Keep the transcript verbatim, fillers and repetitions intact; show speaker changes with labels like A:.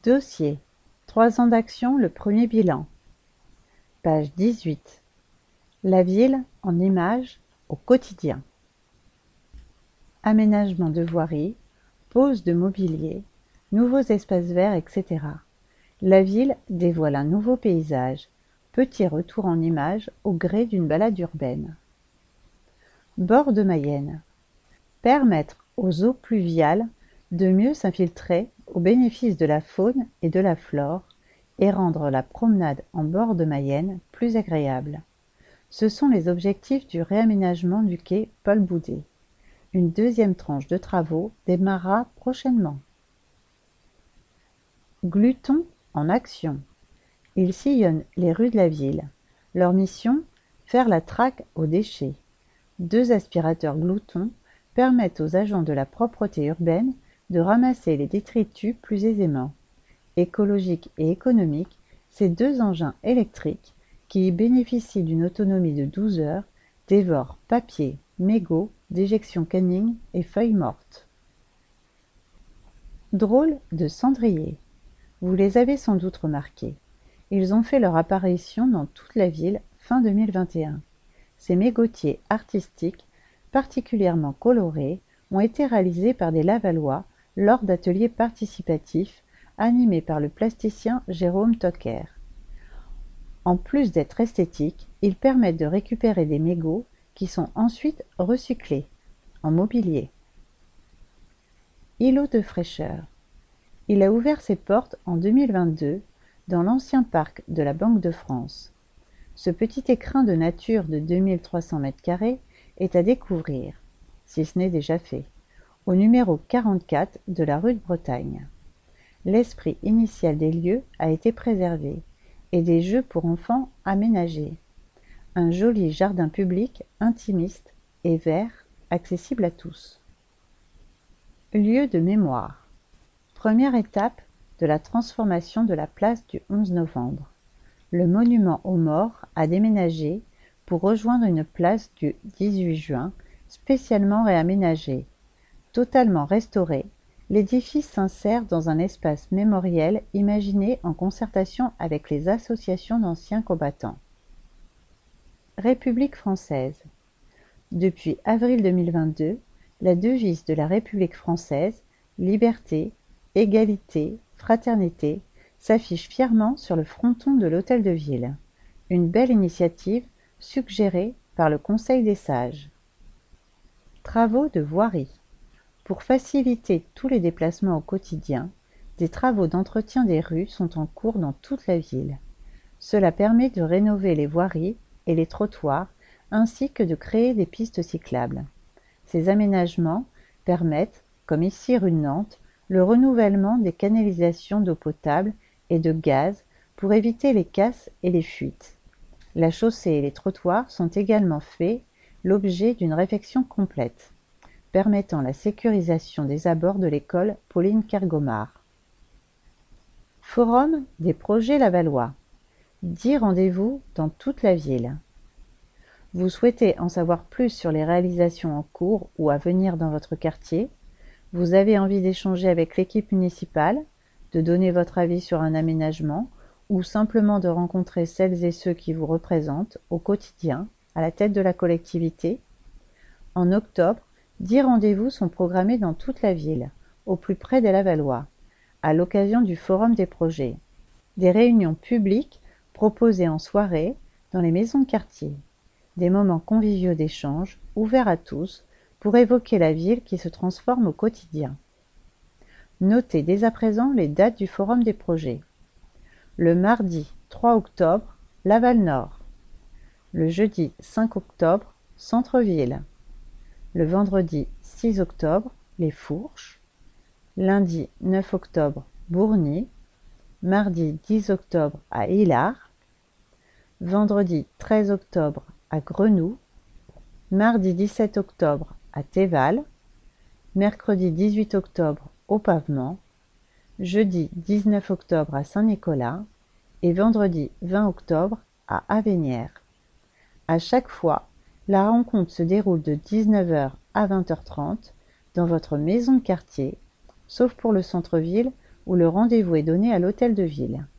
A: Dossier. Trois ans d'action, le premier bilan. Page dix-huit. La ville en images au quotidien. Aménagement de voiries, pose de mobilier, nouveaux espaces verts, et cetera. La ville dévoile un nouveau paysage, petit retour en images au gré d'une balade urbaine. Bord de Mayenne. Permettre aux eaux pluviales de mieux s'infiltrer au bénéfice de la faune et de la flore et rendre la promenade en bord de Mayenne plus agréable. Ce sont les objectifs du réaménagement du quai Paul Boudet. Une deuxième tranche de travaux démarrera prochainement. Gluton en action. Ils sillonnent les rues de la ville. Leur mission, faire la traque aux déchets. Deux aspirateurs gloutons permettent aux agents de la propreté urbaine de ramasser les détritus plus aisément. Écologiques et économiques, ces deux engins électriques, qui bénéficient d'une autonomie de douze heures, dévorent papier, mégots, déjections canines et feuilles mortes. Drôles de cendriers. Vous les avez sans doute remarqués. Ils ont fait leur apparition dans toute la ville fin deux mille vingt et un. Ces mégotiers artistiques, particulièrement colorés, ont été réalisés par des Lavallois lors d'ateliers participatifs animés par le plasticien Jérôme Tocker. En plus d'être esthétiques, ils permettent de récupérer des mégots qui sont ensuite recyclés en mobilier. Îlot de fraîcheur. Il a ouvert ses portes en deux mille vingt-deux dans l'ancien parc de la Banque de France. Ce petit écrin de nature de deux mille trois cents mètres carrés est à découvrir, si ce n'est déjà fait, au numéro quarante-quatre de la rue de Bretagne. L'esprit initial des lieux a été préservé et des jeux pour enfants aménagés. Un joli jardin public intimiste et vert, accessible à tous. Lieu de mémoire. Première étape de la transformation de la place du onze novembre. Le monument aux morts a déménagé pour rejoindre une place du dix-huit juin spécialement réaménagée. Totalement restauré, l'édifice s'insère dans un espace mémoriel imaginé en concertation avec les associations d'anciens combattants. République française. Depuis avril deux mille vingt-deux, la devise de la République française, liberté, égalité, fraternité, s'affiche fièrement sur le fronton de l'Hôtel de Ville. Une belle initiative suggérée par le Conseil des sages. Travaux de voirie. Pour faciliter tous les déplacements au quotidien, des travaux d'entretien des rues sont en cours dans toute la ville. Cela permet de rénover les voiries et les trottoirs, ainsi que de créer des pistes cyclables. Ces aménagements permettent, comme ici rue de Nantes, le renouvellement des canalisations d'eau potable et de gaz pour éviter les casses et les fuites. La chaussée et les trottoirs sont également faits l'objet d'une réfection complète, permettant la sécurisation des abords de l'école Pauline Kergomar. Forum des projets lavallois. dix rendez-vous dans toute la ville. Vous souhaitez en savoir plus sur les réalisations en cours ou à venir dans votre quartier? Vous avez envie d'échanger avec l'équipe municipale, de donner votre avis sur un aménagement ou simplement de rencontrer celles et ceux qui vous représentent au quotidien, à la tête de la collectivité? En octobre, dix rendez-vous sont programmés dans toute la ville, au plus près des Lavallois, à l'occasion du Forum des projets. Des réunions publiques proposées en soirée dans les maisons de quartier. Des moments conviviaux d'échange, ouverts à tous, pour évoquer la ville qui se transforme au quotidien. Notez dès à présent les dates du Forum des projets. Le mardi trois octobre, Laval-Nord. Le jeudi cinq octobre, Centre-Ville. Le vendredi six octobre, Les Fourches. Lundi neuf octobre, Bourgny. Mardi dix octobre, à Hillard. Vendredi treize octobre, à Grenoux. Mardi dix-sept octobre, à Théval. Mercredi dix-huit octobre, au Pavement. Jeudi dix-neuf octobre, à Saint-Nicolas. Et vendredi vingt octobre, à Avenières. À chaque fois, la rencontre se déroule de dix-neuf heures à vingt heures trente dans votre maison de quartier, sauf pour le centre-ville où le rendez-vous est donné à l'hôtel de ville.